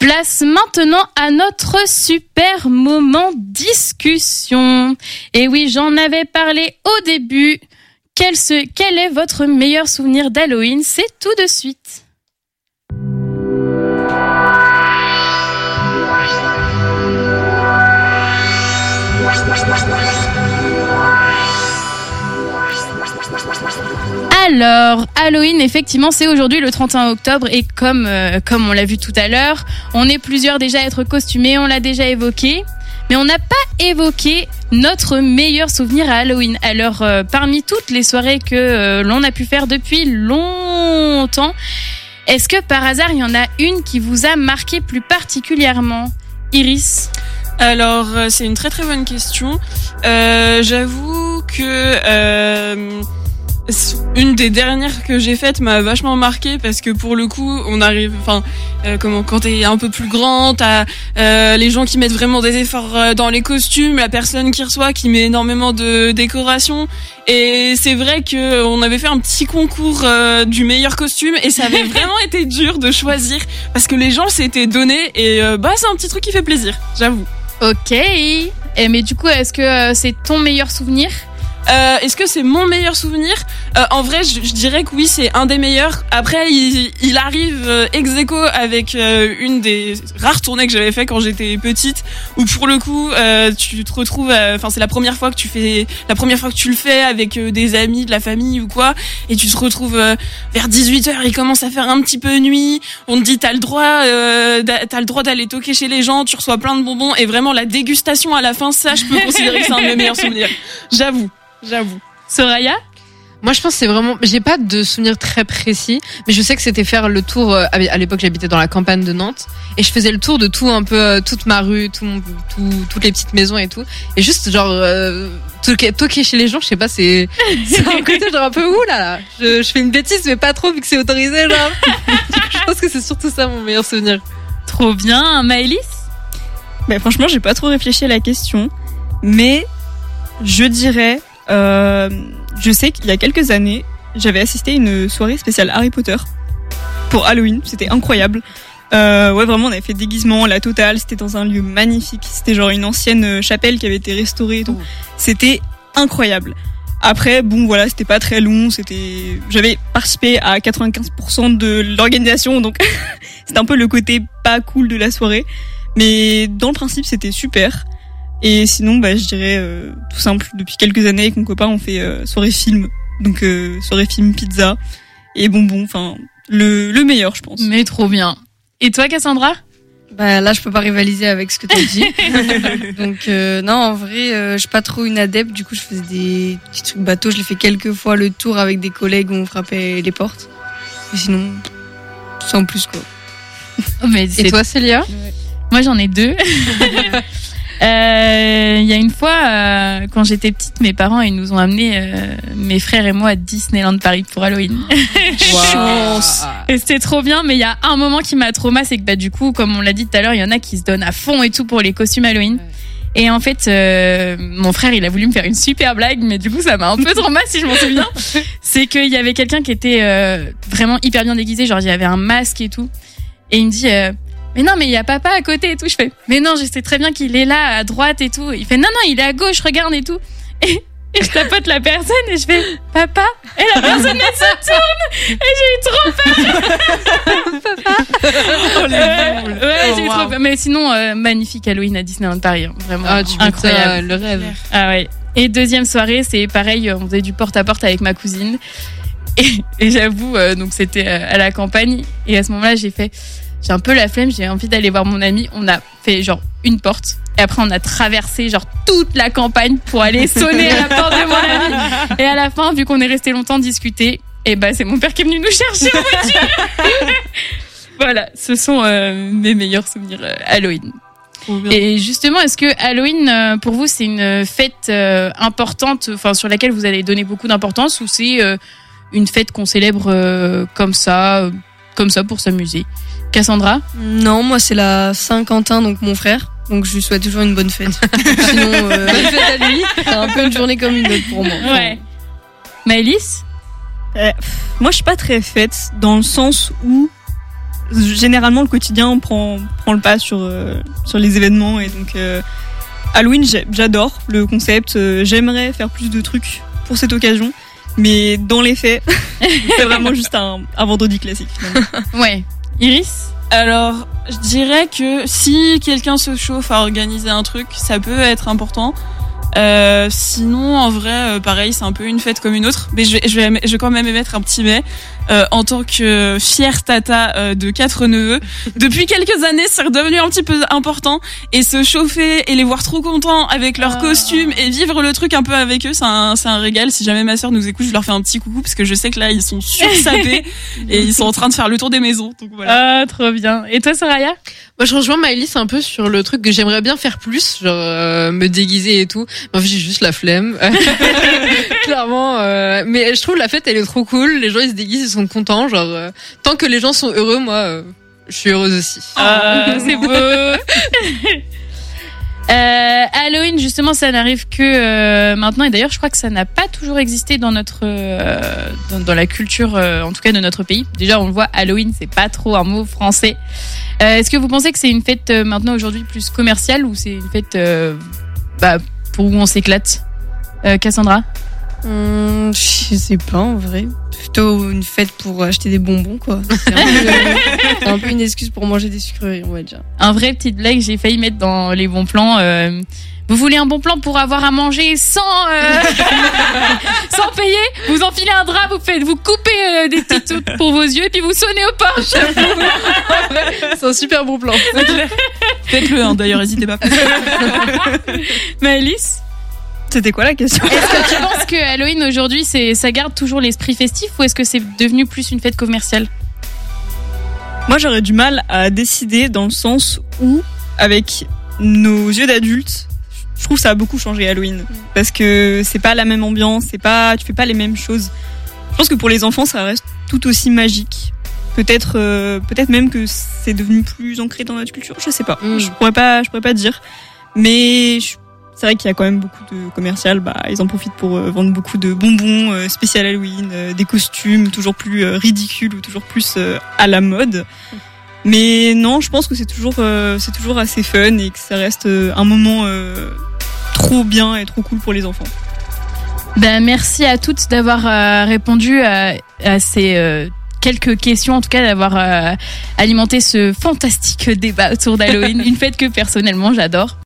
Place maintenant à notre super moment discussion. Et oui, j'en avais parlé au début. Quel est votre meilleur souvenir d'Halloween ? C'est tout de suite. Alors, Halloween, effectivement, c'est aujourd'hui le 31 octobre et comme on l'a vu tout à l'heure, on est plusieurs déjà à être costumés, on l'a déjà évoqué, mais on n'a pas évoqué notre meilleur souvenir à Halloween. Alors, parmi toutes les soirées que l'on a pu faire depuis longtemps, est-ce que par hasard, il y en a une qui vous a marqué plus particulièrement ? Iris ? Alors, c'est une très très bonne question. J'avoue que une des dernières que j'ai faites m'a vachement marqué parce que pour le coup, on arrive, quand t'es un peu plus grand, t'as les gens qui mettent vraiment des efforts dans les costumes, la personne qui reçoit qui met énormément de décoration. Et c'est vrai que on avait fait un petit concours du meilleur costume et ça avait vraiment été dur de choisir parce que les gens s'étaient donnés et c'est un petit truc qui fait plaisir, j'avoue. Ok. Mais du coup, est-ce que c'est ton meilleur souvenir ? Est-ce que c'est mon meilleur souvenir ? En vrai, je dirais que oui, c'est un des meilleurs. Après, il arrive ex aequo avec une des rares tournées que j'avais fait quand j'étais petite, où pour le coup, tu te retrouves. C'est la première fois que tu le fais avec des amis, de la famille ou quoi, et tu te retrouves vers 18h. Il commence à faire un petit peu nuit. On te dit t'as le droit d'aller toquer chez les gens. Tu reçois plein de bonbons et vraiment la dégustation à la fin, ça, je peux considérer que c'est un de mes meilleurs souvenirs. J'avoue. Soraya ? Moi, je pense que c'est vraiment... J'ai pas de souvenir très précis, mais je sais que c'était faire le tour... À l'époque, j'habitais dans la campagne de Nantes, et je faisais le tour de tout, un peu, toute ma rue, toutes les petites maisons et tout. Et juste, genre, toquer chez les gens, je sais pas, c'est un côté genre un peu ouh là. Je fais une bêtise, mais pas trop, vu que c'est autorisé, genre. Je pense que c'est surtout ça, mon meilleur souvenir. Trop bien. Maëlys ? Franchement, j'ai pas trop réfléchi à la question, mais je dirais... je sais qu'il y a quelques années, j'avais assisté à une soirée spéciale Harry Potter pour Halloween. C'était incroyable. Vraiment, on avait fait déguisement, la totale. C'était dans un lieu magnifique. C'était genre une ancienne chapelle qui avait été restaurée et tout. C'était incroyable. Après, c'était pas très long. J'avais participé à 95% de l'organisation, donc c'était un peu le côté pas cool de la soirée. Mais dans le principe, c'était super. Et sinon, je dirais tout simple. Depuis quelques années, avec mon copain, on fait soirée film. Donc soirée film, pizza et bonbons. Le meilleur, je pense. Mais trop bien. Et toi, Cassandra ? Là, je peux pas rivaliser avec ce que t'as dit. Donc non, en vrai, je suis pas trop une adepte. Du coup, je faisais des petits trucs bateaux. Je l'ai fait quelques fois le tour avec des collègues où on frappait les portes. Et sinon, sans plus quoi. Et toi, Célia ? Moi, j'en ai deux. Il y a une fois, quand j'étais petite, mes parents ils nous ont amené mes frères et moi à Disneyland Paris pour Halloween. Chance. Et c'était trop bien, mais il y a un moment qui m'a traumatisé, c'est que du coup, comme on l'a dit tout à l'heure, il y en a qui se donnent à fond et tout pour les costumes Halloween. Et en fait, mon frère, il a voulu me faire une super blague, mais du coup, ça m'a un peu traumatisé, si je m'en souviens. C'est qu'il y avait quelqu'un qui était vraiment hyper bien déguisé, genre il y avait un masque et tout. Et il me dit mais non, mais il y a papa à côté et tout. Je fais, mais non, je sais très bien qu'il est là, à droite et tout. Il fait, non, il est à gauche, regarde et tout. Et je tapote la personne et je fais, papa. Et la personne, elle se tourne. Et j'ai eu trop peur. Papa. J'ai eu trop peur. Mais sinon, magnifique Halloween à Disneyland Paris. Hein. Vraiment incroyable. Le rêve. Ah ouais. Et deuxième soirée, c'est pareil, on faisait du porte-à-porte avec ma cousine. Et j'avoue, donc c'était à la campagne. Et à ce moment-là, j'ai un peu la flemme, j'ai envie d'aller voir mon ami. On a fait genre une porte et après on a traversé genre toute la campagne pour aller sonner à la porte de mon ami. Et à la fin, vu qu'on est resté longtemps discuter, c'est mon père qui est venu nous chercher en voiture. Voilà, ce sont mes meilleurs souvenirs Halloween. Et justement, est-ce que Halloween pour vous c'est une fête importante, sur laquelle vous allez donner beaucoup d'importance, ou c'est une fête qu'on célèbre comme ça pour s'amuser? Cassandra ? Non, moi c'est la Saint-Quentin, donc mon frère. Donc je lui souhaite toujours une bonne fête. Sinon, bonne fête à lui. C'est un peu une journée comme une autre pour moi. Ouais. Maëlys ? Moi je suis pas très fête, dans le sens où généralement le quotidien prend le pas sur les événements et donc Halloween j'adore le concept, j'aimerais faire plus de trucs pour cette occasion, mais dans les faits c'est vraiment juste un vendredi classique finalement. Ouais. Iris? Alors, je dirais que si quelqu'un se chauffe à organiser un truc, ça peut être important. Sinon, en vrai, pareil, c'est un peu une fête comme une autre. Mais je vais quand même émettre un petit mais. En tant que fière tata de 4 neveux, depuis quelques années, c'est redevenu un petit peu important. Et se chauffer et les voir trop contents avec leurs costumes et vivre le truc un peu avec eux, c'est un régal. Si jamais ma sœur nous écoute, je leur fais un petit coucou parce que je sais que là, ils sont sursapés et ils sont en train de faire le tour des maisons. Donc voilà. Ah, trop bien. Et toi, Soraya? Moi, je rejoins Maëlys un peu sur le truc que j'aimerais bien faire plus, genre me déguiser et tout. En fait, j'ai juste la flemme, clairement. Mais je trouve la fête, elle est trop cool. Les gens, ils se déguisent, ils sont contents. Genre, tant que les gens sont heureux, moi, je suis heureuse aussi. C'est beau. Halloween, justement, ça n'arrive que maintenant. Et d'ailleurs, je crois que ça n'a pas toujours existé dans notre dans la culture, en tout cas de notre pays. Déjà, on le voit, Halloween, c'est pas trop un mot français. Est-ce que vous pensez que c'est une fête maintenant aujourd'hui plus commerciale ou c'est une fête pour où on s'éclate? Cassandra? Je sais pas en vrai. Plutôt une fête pour acheter des bonbons quoi. C'est un peu une excuse pour manger des sucreries on va dire. Un vrai petite blague, j'ai failli mettre dans les bons plans. Vous voulez un bon plan pour avoir à manger sans sans payer? Vous enfilez un drap, vous coupez des petites trucs pour vos yeux et puis vous sonnez au porche. C'est un super bon plan. Faites-le, hein, d'ailleurs, n'hésitez pas. Maëlys? C'était quoi la question? Est-ce que tu penses que Halloween aujourd'hui, ça garde toujours l'esprit festif ou est-ce que c'est devenu plus une fête commerciale? Moi, j'aurais du mal à décider dans le sens où, avec nos yeux d'adultes, je trouve que ça a beaucoup changé Halloween. Parce que c'est pas la même ambiance, tu fais pas les mêmes choses. Je pense que pour les enfants, ça reste tout aussi magique. Peut-être même que c'est devenu plus ancré dans notre culture, je sais pas. Je pourrais pas dire. Mais c'est vrai qu'il y a quand même beaucoup de commercial, ils en profitent pour vendre beaucoup de bonbons spécial Halloween, des costumes toujours plus ridicules ou toujours plus à la mode. Mais non, je pense que c'est toujours assez fun et que ça reste un moment trop bien et trop cool pour les enfants. Merci à toutes d'avoir répondu à ces quelques questions, en tout cas d'avoir alimenté ce fantastique débat autour d'Halloween, une fête que personnellement j'adore.